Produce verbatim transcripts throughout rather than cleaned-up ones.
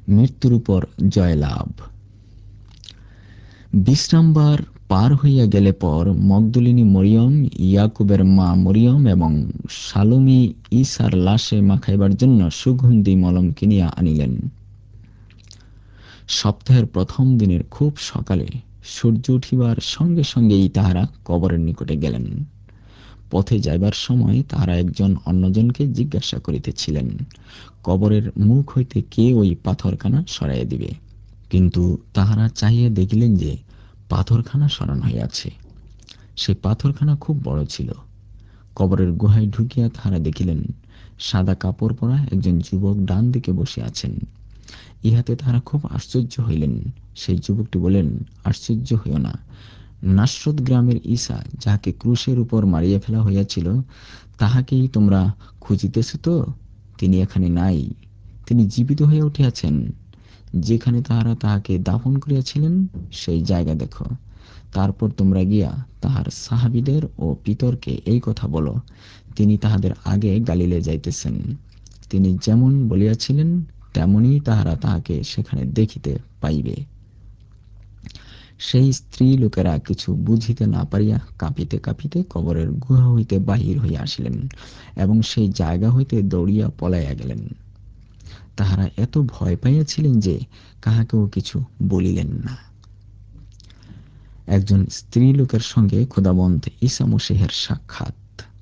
মৃত্যুর উপর জয়লাভ। বিশ্রামবার পার হইয়া গেলে পর মগদলিনী মরিয়ম, ইয়াকুবের মা মরিয়ম এবং সালোমি ঈসার লাশে মাখাইবার জন্য সুগন্ধি মলম কিনিয়া আনিলেন। সপ্তাহের প্রথম দিনের খুব সকালে সূর্য উঠিবার সঙ্গে সঙ্গেই তাহারা কবরের নিকটে গেলেন। পথে যাইবার সময় তাহারা একজন অন্যজনকে জিজ্ঞাসা করিতেছিলেন, কবরের মুখ হইতে কে ওই পাথরখানা সরাইয়া দিবে। কিন্তু তাহারা চাহিয়া দেখিলেন যে পাথরখানা সরান হইয়াছে। সেই পাথরখানা খুব বড় ছিল। কবরের গুহায় ঢুকিয়া তাহারা দেখিলেন সাদা কাপড় পরা একজন যুবক ডান দিকে বসে আছেন। ইহাতে তাহারা খুব আশ্চর্য হইলেন। সেই যুবকটি বলেন, আশ্চর্য হইও না, নাসরত গ্রামের ঈসা, যাহাকে ক্রুশের উপর মারিয়া ফেলা হইয়াছিল, তাহাকেই তোমরা খুঁজিতেছ তো? তিনি এখানে নাই, তিনি জীবিত হইয়া উঠিয়াছেন। যেখানে তাহারা তাহাকে দাফন করিয়াছিলেন সেই জায়গা দেখো। তারপর তোমরা গিয়া তাহার সাহাবীদের ও পিতরকে এই কথা বলো, তিনি তাহাদের আগে গালিলে যাইতেছেন। তিনি যেমন বলিয়াছিলেন তেমনি তাহারা তাহাকে সেখানে দেখিতে পাইবে। সেই স্ত্রী লোকেরা কিছু বুঝিতে না পারিয়া কাঁপিতে কাঁপিতে কবরের গুহা হইতে বাহির হইয়া আসিলেন এবং সেই জায়গা হইতে দৌড়িয়া পলাইয়া গেলেন। তাহারা এত ভয় পাইয়াছিলেন যে কাহাকেও কিছু বলিলেন না। একজন স্ত্রী লোকের সঙ্গে খোদাবন্ধ ঈসা মসীহের সাক্ষাৎ।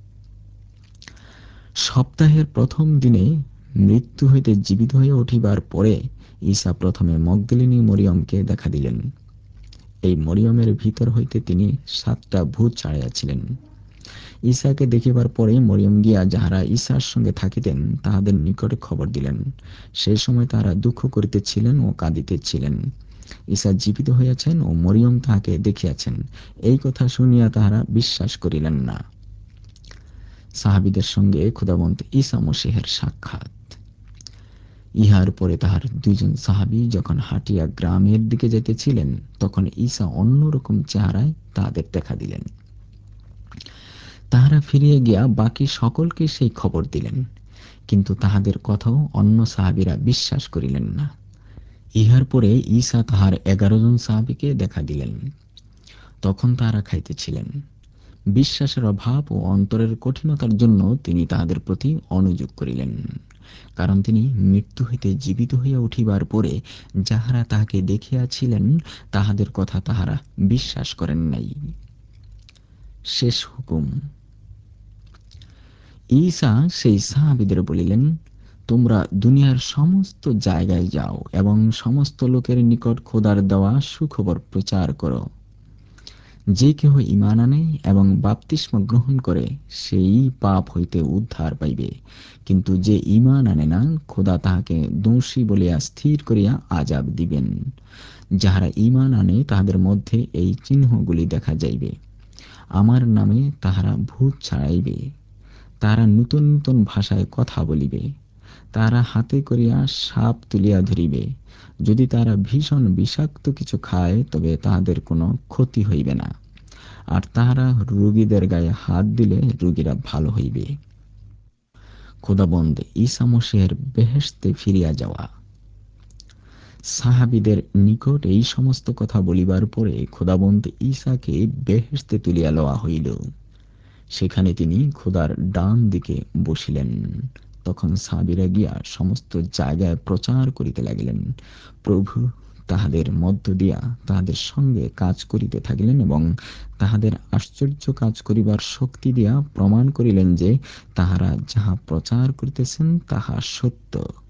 সপ্তাহের প্রথম দিনে মৃত্যু হইতে জীবিত হইয়া উঠিবার পরে ঈসা প্রথমে মগদলিনী মরিয়মকে দেখা দিলেন। এই মরিয়মের ভিতর হইতে তিনি সাতটা ভূত ছাড়াইয়াছিলেন। ঈসাকে দেখিবার পরে মরিয়ম গিয়া যাহারা ঈসার সঙ্গে থাকিতেন তাহাদের নিকটে খবর দিলেন। সেই সময় তাহারা দুঃখ করিতেছিলেন ও কাঁদিতেছিলেন। ঈসা জীবিত হইয়াছেন ও মরিয়ম তাহাকে দেখিয়াছেন, এই কথা শুনিয়া তাহারা বিশ্বাস করিলেন না। সাহাবীদের সঙ্গে খোদাবন্ত ঈসা মসীহের সাক্ষাৎ। ইহার পরে তাহার দুইজন সাহাবী যখন হাঁটিয়া গ্রামের দিকে যাইতেছিলেন, তখন ঈসা অন্যরকম চেহারায় তাহাদের দেখা দিলেন। তাহারা ফিরিয়া গিয়া বাকি সকলকে সেই খবর দিলেন, কিন্তু তাহাদের কথাও অন্য সাহাবীরা বিশ্বাস করিলেন না। ইহার পরে ঈসা তাহার এগারো জন সাহাবীকে দেখা দিলেন। তখন তাহারা খাইতেছিলেন। বিশ্বাসের অভাব ও অন্তরের কঠিনতার জন্য তিনি তাহাদের প্রতি অনুযোগ করিলেন, কারণ তিনি মৃত্যু হইতে জীবিত হইয়া উঠিবার পরে যাহারা তাহাকে দেখিয়াছিলেন তাহাদের কথা তাহারা বিশ্বাস করেন নাই। শেষ হুকুম। ঈসা সেই সাহাবীদের বলিলেন, তোমরা দুনিয়ার সমস্ত জায়গায় যাও এবং সমস্ত লোকের নিকট খোদার দেওয়া সুখবর প্রচার করো। যে কেহ ঈমান আনে এবং বাপ্তিস্ম গ্রহণ করে সেই পাপ হইতে উদ্ধার পাইবে, কিন্তু যে ঈমান আনে না, খোদা তাহাকে দোষী বলিয়া স্থির করিয়া আযাব দিবেন। যাহারা ঈমান আনে তাহাদের মধ্যে এই চিহ্নগুলি দেখা যাইবে, আমার নামে তাহারা ভূত ছাড়াইবে, তাহারা নূতন নূতন ভাষায় কথা বলিবে, তাহারা হাতে করিয়া সাপ তুলিয়া ধরিবে, যদি তাহারা ভীষণ বিষাক্ত কিছু খায় তবে তাহাদের কোনো ক্ষতি হইবে না, আর তাহারা রোগীদের গায়ে হাত দিলে রোগীরা ভালো হইবে। খোদাবন্দ ঈসা মসীহের বেহেশতে ফিরিয়া যাওয়া। সাহাবীদের নিকট এই সমস্ত কথা বলিবার পরে খোদাবন্দ ঈসাকে বেহেশতে তুলিয়া লওয়া হইল। সেখানে তিনি খোদার ডান দিকে বসিলেন। তখন সাহাবীরা গিয়া সমস্ত জায়গায় প্রচার করিতে লাগিলেন। প্রভু তাহাদের মধ্য দিয়া তাহাদের সঙ্গে কাজ করিতে থাকিলেন এবং তাহাদের আশ্চর্য কাজ করিবার শক্তি দিয়া প্রমাণ করিলেন যে তাহারা যাহা প্রচার করিতেছেন তাহা সত্য।